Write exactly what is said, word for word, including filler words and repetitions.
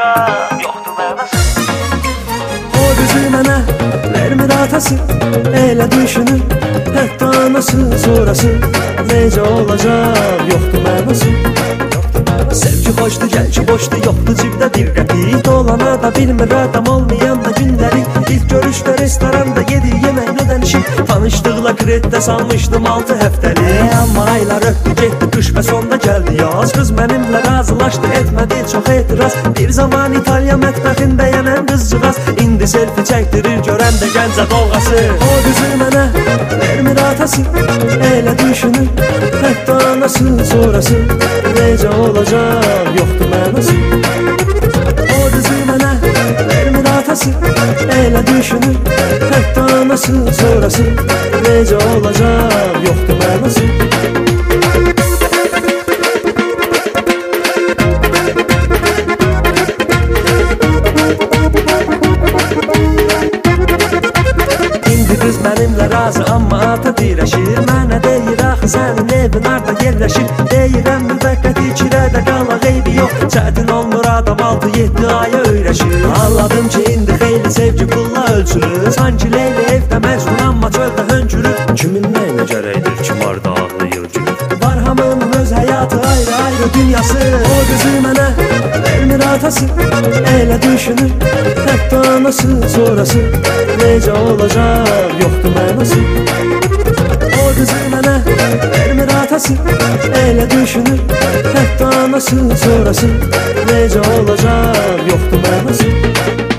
olacaq, yoxdur mənası. O qızı mənə vermir atası, elə düşünür hətta anası. Sonrası necə olacaq, yoxdur mənası. Sevgi xoşdur, gəlki boşdur, yoxdur cibdə bir qəpik. Dolana da bilmir adam olmayan da günləri. İlk görüşdə restoranda yedi yemək ödənişim. Tanışdıqla kreddə salmışdım altı həftəlik. Amma aylar öpdü getdi qış və sonda gəldi yaz. Qız mənimlə razılaşdı, etmədi çox etiraz. Bir zaman İtalya mətbəxində yənən qızcığaz İndi selfie çəkdirir görəndə gəncə dolğası. O qızı mənə vermir atası, elə düşünür hətta anası. Sonrası necə olacaq, yoxdur mənası. O qızı mənə vermir atası, elə düşünür hətta anası. Sonrası necə olacaq, yoxdur mənası. İndi qız mənimlə razı, amma ata dirəşir. Mənə deyir axı sənin evin harda yerləşir. Deyirəm müvəqqəti kirədə qalaq, eybi yox. Çətin olmur adam altı yeddi aya öyrəşir. Anladım ki indi xeyli sevgi pulla ölçülür. Sanki Leyli evdə məcnun amma çöldə hönkürür. Kimin nəyinə gərəkdir ki marda ağlayır gülür. Var hamının öz həyatı ayrı ayrı dünyası. O qızı mənə vermir atası, elə düşünür hətta anası. Sonrası necə olacaq, yoxdur mənası. O qızı mənə vermir atası, elə düşünür hətta anası. Sonrası necə olacaq, yoxdur mənası.